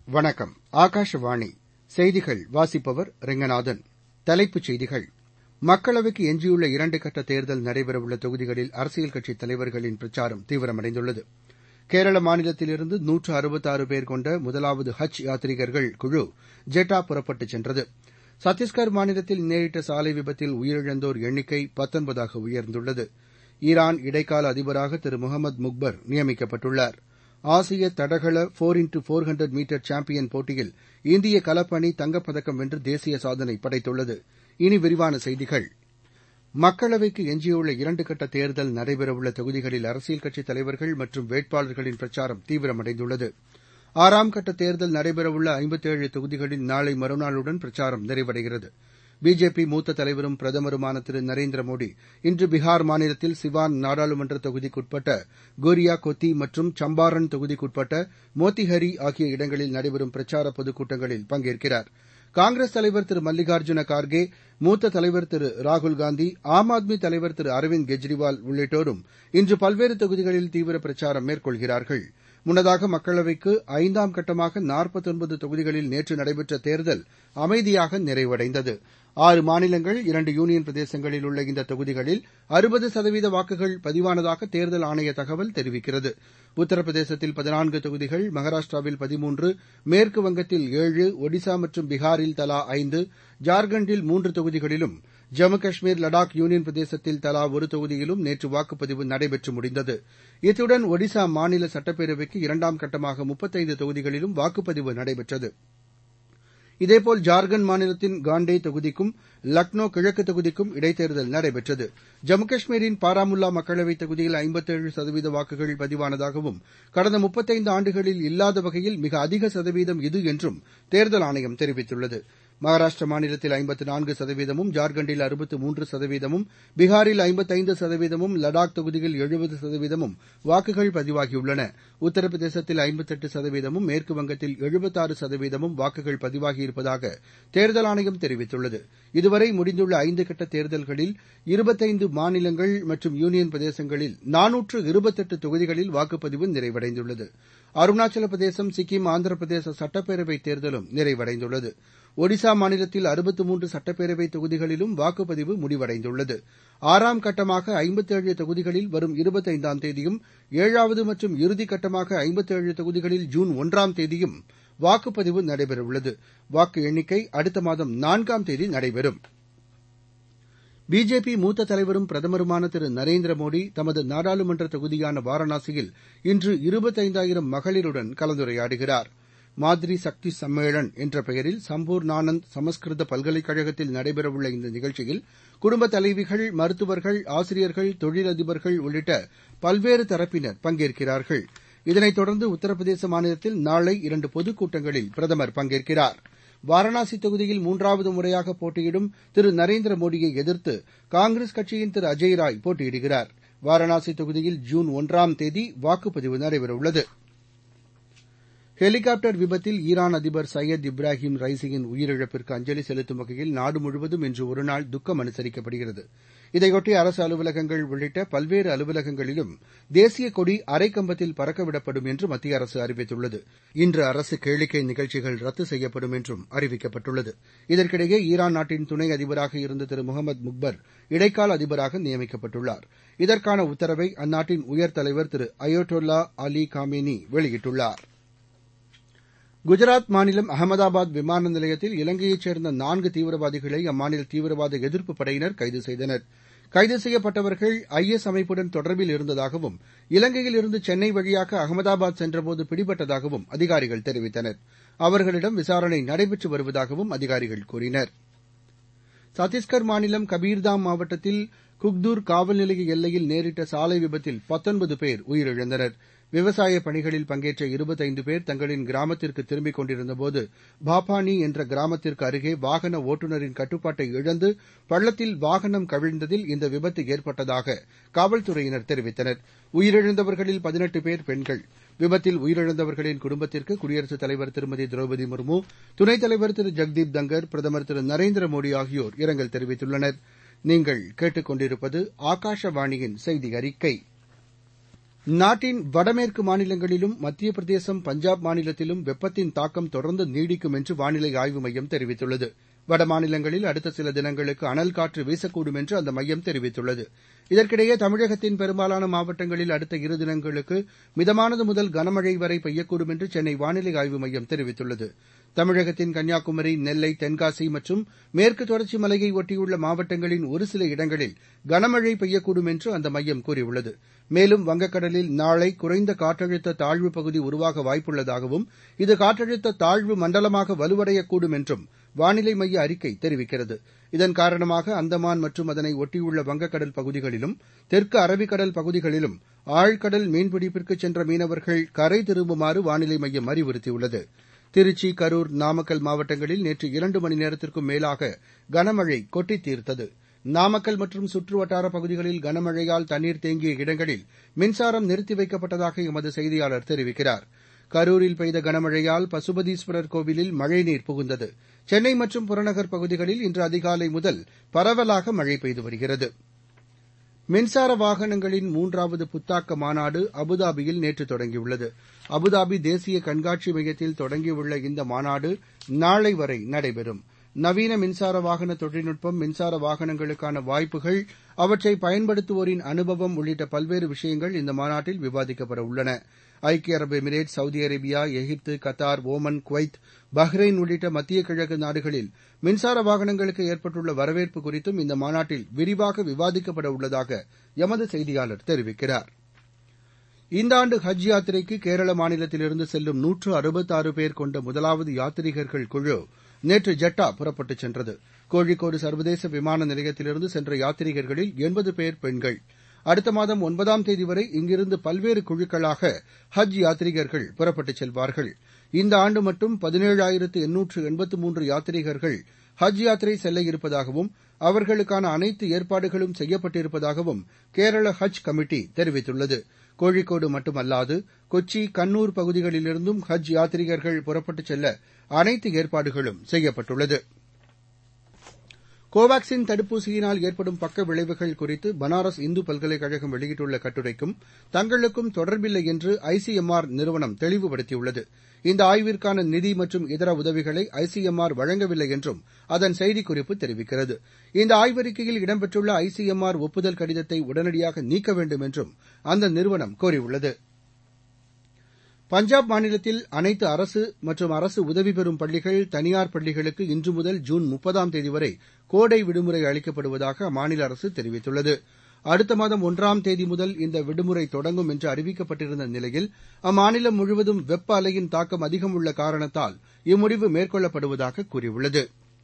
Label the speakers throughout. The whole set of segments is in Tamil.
Speaker 1: வணக்கம். ஆகாஷவாணி செய்திகள் வாசிப்பவர் ரெங்கநாதன். தலைப்புச் செய்திகள். மக்களவைக்கு எஞ்சியுள்ள 2 கட்ட தேர்தல் நடைபெறவுள்ள தொகுதிகளில் அரசியல் கட்சித் தலைவர்களின் பிரச்சாரம் தீவிரமடைந்துள்ளது. கேரள மாநிலத்திலிருந்து 166 பேர் கொண்ட முதலாவது ஹஜ் யாத்ரீகர்கள் குழு ஜெட்டா புறப்பட்டுச் சென்றது. சத்தீஸ்கர் மாநிலத்தில் நேரிட்ட சாலை விபத்தில் உயிரிழந்தோர் எண்ணிக்கை 19ஆக உயர்ந்துள்ளது. ஈரான் இடைக்கால அதிபராக திரு முகமது முக்பர் நியமிக்கப்பட்டுள்ளார். ஆசிய தடகள 4x400 மீட்டர் சாம்பியன் போட்டியில் இந்திய கலப்பு தங்கப்பதக்கம் வென்று தேசிய சாதனை படைத்துள்ளது. இனி விரிவான செய்திகள். மக்களவைக்கு எஞ்சியுள்ள 2 கட்ட தேர்தல் நடைபெறவுள்ள தொகுதிகளில் அரசியல் கட்சித் தலைவர்கள் மற்றும் வேட்பாளர்களின் பிரச்சாரம் தீவிரமடைந்துள்ளது. 6ஆம் கட்ட தேர்தல் நடைபெறவுள்ள 57 தொகுதிகளில் நாளை மறுநாளுடன் பிரச்சாரம் நிறைவடைகிறது. பிஜேபி மூத்த தலைவரும் பிரதமருமான திரு நரேந்திர மோடி இன்று பீகார் மாநிலத்தில் சிவான் நாடாளுமன்ற தொகுதிக்குட்பட்ட கோரியா கொத்தி மற்றும் சம்பாரன் தொகுதிக்குட்பட்ட மோத்திஹரி ஆகிய இடங்களில் நடைபெறும் பிரச்சார பொதுக்கூட்டங்களில் பங்கேற்கிறார். காங்கிரஸ் தலைவர் திரு மல்லிகார்ஜுன கார்கே, மூத்த தலைவர் திரு ராகுல்காந்தி, ஆம் ஆத்மி தலைவர் திரு அரவிந்த் கெஜ்ரிவால் உள்ளிட்டோரும் இன்று பல்வேறு தொகுதிகளில் தீவிர பிரச்சாரம் மேற்கொள்கிறார்கள். முன்னதாக மக்களவைக்கு 5ஆம் கட்டமாக 49 தொகுதிகளில் நேற்று நடைபெற்ற தேர்தல் அமைதியாக நிறைவடைந்தது. 6 மாநிலங்கள், 2 யூனியன் பிரதேசங்களில் உள்ள இந்த தொகுதிகளில் 60% வாக்குகள் பதிவானதாக தேர்தல் ஆணைய தகவல் தெரிவிக்கிறது. உத்தரப்பிரதேசத்தில் 14 தொகுதிகள், மகாராஷ்டிராவில் 13, மேற்கு வங்கத்தில் 7, ஒடிசா மற்றும் பீகாரில் தலா 5, ஜார்க்கண்டில் 3 தொகுதிகளிலும், ஜம்மு காஷ்மீர், லடாக் யூனியன் பிரதேசத்தில் தலா 1 தொகுதியிலும் நேற்று வாக்குப்பதிவு நடைபெற்று முடிந்தது. இத்துடன் ஒடிசா மாநில சட்டப்பேரவைக்கு 2ஆம் கட்டமாக 35 தொகுதிகளிலும் வாக்குப்பதிவு நடைபெற்றது. இதேபோல் ஜார்க்கண்ட் மாநிலத்தின் காண்டே தொகுதிக்கும் லக்னோ கிழக்கு தொகுதிக்கும் இடைத்தேர்தல் நடைபெற்றது. ஜம்மு காஷ்மீரின் பாராமுல்லா மக்களவைத் தொகுதியில் 57% வாக்குகள் பதிவானதாகவும் கடந்த 35 ஆண்டுகளில் இல்லாத வகையில் மிக அதிக சதவீதம் இது என்றும் தேர்தல் ஆணையம் தெரிவித்துள்ளது. மகாராஷ்டிர மாநிலத்தில் 54%, ஜார்க்கண்டில் 63%, பீகாரில் 55%, லடாக் தொகுதியில் 70% வாக்குகள் பதிவாகியுள்ளன. உத்தரப்பிரதேசத்தில் 58%, மேற்கு வங்கத்தில் 76% வாக்குகள் பதிவாகியிருப்பதாக தேர்தல் ஆணையம் தெரிவித்துள்ளது. இதுவரை முடிந்துள்ள 5 கட்ட தேர்தல்களில் 25 மாநிலங்கள் மற்றும் யூனியன் பிரதேசங்களில் 428 தொகுதிகளில் வாக்குப்பதிவு நிறைவடைந்துள்ளது. அருணாச்சல பிரதேசம், சிக்கிம், ஆந்திர பிரதேச சட்டப்பேரவைத் தேர்தலும் நிறைவடைந்துள்ளது. ஒடிசா மாநிலத்தில் 63 சட்டப்பேரவை தொகுதிகளிலும் வாக்குப்பதிவு முடிவடைந்துள்ளது. 6ஆம் கட்டமாக 57 தொகுதிகளில் வரும் 25ஆம் தேதியும், 7வது மற்றும் இறுதிக்கட்டமாக 57 தொகுதிகளில் ஜூன் 1ஆம் தேதியும் வாக்குப்பதிவு நடைபெறவுள்ளது. வாக்கு எண்ணிக்கை அடுத்த மாதம் 4ஆம் தேதி நடைபெறும். பிஜேபி மூத்த தலைவரும் பிரதமருமான திரு நரேந்திர மோடி தமது நாடாளுமன்ற தொகுதியான வாரணாசியில் இன்று 25,000 மகளிருடன் கலந்துரையாடுகிறார். மாத்ரி சக்தி சம்மேளன் என்ற பெயரில் சம்பூர்ணானந்த் சமஸ்கிருத பல்கலைக்கழகத்தில் நடைபெறவுள்ள இந்த நிகழ்ச்சியில் குடும்பத் தலைவிகள், மருத்துவர்கள், ஆசிரியர்கள், தொழிலதிபர்கள் உள்ளிட்ட பல்வேறு தரப்பினர் பங்கேற்கிறார்கள். இதனைத் தொடர்ந்து உத்தரப்பிரதேச மாநிலத்தில் நாளை 2 பொதுக்கூட்டங்களில் பிரதமர் பங்கேற்கிறார். வாரணாசி தொகுதியில் 3வது முறையாக போட்டியிடும் திரு நரேந்திர மோடியை எதிர்த்து காங்கிரஸ் கட்சியின் திரு அஜய் ராய் போட்டியிடுகிறார். வாரணாசி தொகுதியில் ஜூன் 1ஆம் தேதி வாக்குப்பதிவு நடைபெறவுள்ளது. ஹெலிகாப்டர் விபத்தில் ஈரான் அதிபர் சையத் இப்ராஹிம் ரைசியின் உயிரிழப்பிற்கு அஞ்சலி செலுத்தும் வகையில் நாடு முழுவதும் இன்று ஒருநாள் துக்கம் அனுசரிக்கப்படுகிறது. இதையொட்டி அரசு அலுவலகங்கள் உள்ளிட்ட பல்வேறு அலுவலகங்களிலும் தேசிய கொடி அரைக்கம்பத்தில் பறக்கவிடப்படும் என்று மத்திய அரசு அறிவித்துள்ளது. இன்று அரசு கேளிக்கை நிகழ்ச்சிகள் ரத்து செய்யப்படும் என்றும் அறிவிக்கப்பட்டுள்ளது. இதற்கிடையே ஈரான் நாட்டின் துணை அதிபராக இருந்த திரு முகமது முக்பர் இடைக்கால அதிபராக நியமிக்கப்பட்டுள்ளார். இதற்கான உத்தரவை அந்நாட்டின் உயர் தலைவர் திரு அயோட்டோல்லா அலி காமேனி வெளியிட்டுள்ளார். குஜராத் மாநிலம் அகமதாபாத் விமான நிலையத்தில் இலங்கையைச் சேர்ந்த 4 தீவிரவாதிகளை அம்மாநில தீவிரவாத எதிர்ப்புப் படையினர் கைது செய்தனர். கைது செய்யப்பட்டவர்கள் ஐஎஸ் அமைப்புடன் தொடர்பில் இருந்ததாகவும், இலங்கையில் இருந்து சென்னை வழியாக அகமதாபாத் சென்றபோது பிடிபட்டதாகவும் அதிகாரிகள் தெரிவித்தனர். அவர்களிடம் விசாரணை நடைபெற்று வருவதாகவும் அதிகாரிகள் கூறினர். சத்தீஸ்கர் மாநிலம் கபீர்தாம் மாவட்டத்தில் குக்தூர் காவல் நிலைய எல்லையில் நேரிட்ட சாலை விபத்தில் 19 பேர் உயிரிழந்தனர். விவசாய பணிகளில் பங்கேற்ற 25 பேர் தங்களின் கிராமத்திற்கு திரும்பிக் கொண்டிருந்தபோது பாபானி என்ற கிராமத்திற்கு அருகே வாகன ஓட்டுநரின் கட்டுப்பாட்டை இழந்து பள்ளத்தில் வாகனம் கவிழ்ந்ததில் இந்த விபத்து ஏற்பட்டதாக காவல்துறையினர் தெரிவித்தனர். உயிரிழந்தவர்களில் 18 பேர் பெண்கள். விபத்தில் உயிரிழந்தவர்களின் குடும்பத்திற்கு குடியரசுத் தலைவர் திருமதி திரௌபதி முர்மு, துணைத் தலைவர் திரு ஜெக்தீப் தங்கர், பிரதமர் திரு நரேந்திர மோடி ஆகியோர் இரங்கல் தெரிவித்துள்ளனர். நீங்கள் கேட்டுக் கொண்டிருப்பது ஆகாஷவாணியின் செய்தி அறிக்கை. நாட்டின் வடமேற்கு மாநிலங்களிலும் மத்திய பிரதேசம், பஞ்சாப் மாநிலத்திலும் வெப்பத்தின் தாக்கம் தொடர்ந்து நீடிக்கும் என்று வானிலை ஆய்வு மையம் தெரிவித்துள்ளது. வடமாநிலங்களில் அடுத்த சில தினங்களுக்கு அனல் காற்று வீசக்கூடும் என்று அந்த மையம் தெரிவித்துள்ளது. இதற்கிடையே தமிழகத்தின் பெரும்பாலான மாவட்டங்களில் அடுத்த 2 தினங்களுக்கு மிதமானது முதல் கனமழை வரை பெய்யக்கூடும் என்று சென்னை வானிலை ஆய்வு மையம் தெரிவித்துள்ளது. தமிழகத்தின் கன்னியாகுமரி, நெல்லை, தென்காசி மற்றும் மேற்கு தொடர்ச்சி மலையை ஒட்டியுள்ள மாவட்டங்களின் ஒரு சில இடங்களில் கனமழை பெய்யக்கூடும் என்று அந்த மையம் கூறியுள்ளது. மேலும் வங்கக்கடலில் நாளை குறைந்த காற்றழுத்த தாழ்வு பகுதி உருவாக வாய்ப்புள்ளதாகவும், இது காற்றழுத்த தாழ்வு மண்டலமாக வலுவடையக்கூடும் என்றும் வானிலை மைய அறிக்கை தெரிவிக்கிறது. இதன் காரணமாக அந்தமான் மற்றும் அதனை ஒட்டியுள்ள வங்கக்கடல் பகுதிகளிலும், தெற்கு அரபிக்கடல் பகுதிகளிலும் ஆழ்கடல் மீன்பிடிப்பிற்கு சென்ற மீனவர்கள் கரை திரும்புமாறு வானிலை மையம் அறிவுறுத்தியுள்ளது. திருச்சி, கரூர், நாமக்கல் மாவட்டங்களில் நேற்று 2 மணி நேரத்திற்கும் மேலாக கனமழை கொட்டித் தீர்த்தது. நாமக்கல் மற்றும் சுற்றுவட்டார பகுதிகளில் கனமழையால் தண்ணீர் தேங்கிய இடங்களில் மின்சாரம் நிறுத்தி வைக்கப்பட்டதாக எமது செய்தியாளர் தெரிவிக்கிறார். கரூரில் பெய்த கனமழையால் பசுபதீஸ்வரர் கோவிலில் மழைநீர் புகுந்தது. சென்னை மற்றும் புறநகர் பகுதிகளில் இன்று அதிகாலை முதல் பரவலாக மழை பெய்து வருகிறது. மின்சார வாகனங்களின் 3வது புத்தாக்க மாநாடு அபுதாபியில் நேற்று தொடங்கியுள்ளது. அபுதாபி தேசிய கண்காட்சி மையத்தில் தொடங்கியுள்ள இந்த மாநாடு நாளை வரை நடைபெறும். நவீன மின்சார வாகன தொழில்நுட்பம், மின்சார வாகனங்களுக்கான வாய்ப்புகள், அவற்றை பயன்படுத்துவோரின் அனுபவம் உள்ளிட்ட பல்வேறு விஷயங்கள் இந்த மாநாட்டில் விவாதிக்கப்பட உள்ளன. ஐக்கிய அரபு Emirate, Saudi Arabia, Egypt, Qatar, Oman, Kuwait, Bahrain உள்ளிட்ட மத்திய கிழக்கு நாடுகளில் மின்சார வாகனங்களுக்கு ஏற்பட்டுள்ள வரவேற்பு குறித்தும் இந்த மாநாட்டில் விரிவாக விவாதிக்கப்பட உள்ளதாக எமது செய்தியாளர் தெரிவிக்கிறார். இந்த ஆண்டு ஹஜ் யாத்திரைக்கு கேரள மாநிலத்திலிருந்து செல்லும் 166 பேர் கொண்ட முதலாவது யாத்ரீகர்கள் குழு நேற்று ஜெட்டா புறப்பட்டுச் சென்றது. கோழிக்கோடு சர்வதேச விமான நிலையத்திலிருந்து சென்ற யாத்ரீகர்களில் 80 பேர் பெண்கள். அடுத்த மாதம் 9ஆம் தேதி வரை இங்கிருந்து பல்வேறு குழுக்களாக ஹஜ் யாத்ரீகர்கள் புறப்பட்டுச் செல்வார்கள். இந்த ஆண்டு மட்டும் 17,883 யாத்ரீகர்கள் ஹஜ் யாத்திரை செல்ல இருப்பதாகவும், அவர்களுக்கான அனைத்து ஏற்பாடுகளும் செய்யப்பட்டிருப்பதாகவும் கேரள ஹஜ் கமிட்டி தெரிவித்துள்ளது. கோழிக்கோடு மட்டுமல்லாது கொச்சி, கண்ணூர் பகுதிகளிலிருந்தும் ஹஜ் யாத்ரீகர்கள் புறப்பட்டுச் செல்ல அனைத்து ஏற்பாடுகளும் செய்யப்பட்டுள்ளது. கோவாக்சின் தடுப்பூசியினால் ஏற்படும் பக்க விளைவுகள் குறித்து பனாரஸ் இந்து பல்கலைக்கழகம் வெளியிட்டுள்ள கட்டுரைக்கும் தங்களுக்கும் தொடர்பில்லை என்று ஐசிஎம்ஆர் நிறுவனம் தெளிவுபடுத்தியுள்ளது. இந்த ஆய்விற்கான நிதி மற்றும் இதர உதவிகளை ஐசிஎம்ஆர் வழங்கவில்லை என்றும் அதன் செய்திக்குறிப்பு தெரிவிக்கிறது. இந்த ஆய்வறிக்கையில் இடம்பெற்றுள்ள ஐசிஎம்ஆர் ஒப்புதல் கடிதத்தை உடனடியாக நீக்க வேண்டும் என்றும் அந்த நிறுவனம் கோரியுள்ளது. பஞ்சாப் மாநிலத்தில் அனைத்து அரசு மற்றும் அரசு உதவி பெறும் பள்ளிகள், தனியார் பள்ளிகளுக்கு இன்று முதல் ஜூன் 30ஆம் தேதி வரை கோடை விடுமுறை அளிக்கப்படுவதாக அம்மாநில அரசு தெரிவித்துள்ளது. அடுத்த மாதம் 1ஆம் தேதி முதல் இந்த விடுமுறை தொடங்கும் என்று அறிவிக்கப்பட்டிருந்த நிலையில் அம்மாநிலம் முழுவதும் வெப்ப அலையின் தாக்கம் அதிகம் உள்ள காரணத்தால் இம்முடிவு மேற்கொள்ளப்படுவதாக கூறியுள்ளது.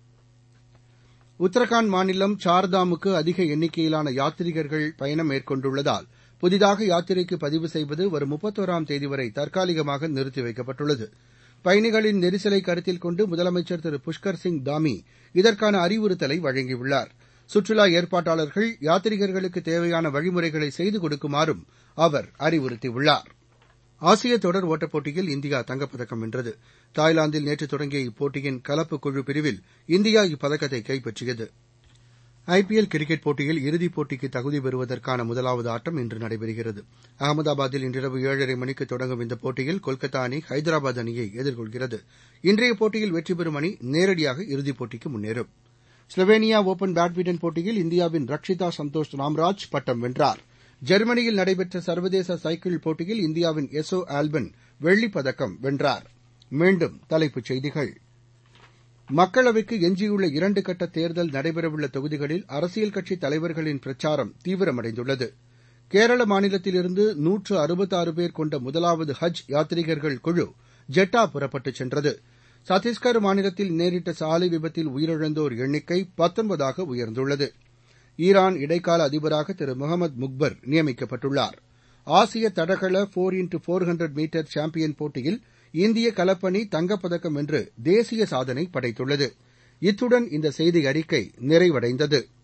Speaker 1: உத்தரகாண்ட் மாநிலம் சார்தாமுக்கு அதிக எண்ணிக்கையிலான யாத்ரீகர்கள் பயணம் மேற்கொண்டுள்ளதால் புதிதாக யாத்திரைக்கு பதிவு செய்வது வரும் 31ஆம் தேதி வரை தற்காலிகமாக நிறுத்தி வைக்கப்பட்டுள்ளது. பயணிகளின் நெரிசலை கருத்தில் கொண்டு முதலமைச்சர் திரு புஷ்கர் சிங் தாமி இதற்கான அறிவுறுத்தலை வழங்கியுள்ளார். சுற்றுலா ஏற்பாட்டாளர்கள் யாத்ரீகர்களுக்கு தேவையான வழிமுறைகளை செய்து கொடுக்குமாறும் அவர் அறிவுறுத்தியுள்ளார். ஆசிய தொடர் ஓட்டப் போட்டியில் இந்தியா தங்கப்பதக்கம் வென்றது. தாய்லாந்தில் நேற்று தொடங்கிய இப்போட்டியின் கலப்பு குழு பிரிவில் இந்தியா இப்பதக்கத்தை கைப்பற்றியது. ஐபிஎல் கிரிக்கெட் போட்டியில் இறுதிப் போட்டிக்கு தகுதி பெறுவதற்கான முதலாவது ஆட்டம் இன்று நடைபெறுகிறது. அகமதாபாத்தில் இன்றிரவு 7:30 மணிக்கு தொடங்கும் இந்த போட்டியில் கொல்கத்தா அணி ஹைதராபாத் அணியை எதிர்கொள்கிறது. இன்றைய போட்டியில் வெற்றி பெறும் அணி நேரடியாக இறுதிப் போட்டிக்கு முன்னேறும். ஸ்லோவேனியா ஓபன் பேட்மிண்டன் போட்டியில் இந்தியாவின் ரக்ஷிதா சந்தோஷ் ராம்ராஜ் பட்டம் வென்றார். ஜெர்மனியில் நடைபெற்ற சர்வதேச சைக்கிள் போட்டியில் இந்தியாவின் எசோ ஆல்பன் வெள்ளிப் பதக்கம் வென்றார். மீண்டும் தலைப்புச் செய்திகள். மக்களவைக்கு எஞ்சியுள்ள 2 கட்ட தேர்தல் நடைபெறவுள்ள தொகுதிகளில் அரசியல் கட்சித் தலைவர்களின் பிரச்சாரம் தீவிரமடைந்துள்ளது. கேரள மாநிலத்திலிருந்து 166 பேர் கொண்ட முதலாவது ஹஜ் யாத்ரீகர்கள் குழு ஜெட்டா புறப்பட்டுச் சென்றது. சத்தீஸ்கர் மாநிலத்தில் நேரிட்ட சாலை விபத்தில் உயிரிழந்தோர் எண்ணிக்கை 19ஆக உயர்ந்துள்ளது. ஈரான் இடைக்கால அதிபராக திரு முகமது முக்பர் நியமிக்கப்பட்டுள்ளார். ஆசிய தடகள 4x400 மீட்டர் சாம்பியன் போட்டியில் இந்திய கலப்பணி தங்கப்பதக்கம் வென்று தேசிய சாதனை படைத்துள்ளது. இத்துடன் இந்த செய்தி அறிக்கை நிறைவடைந்தது.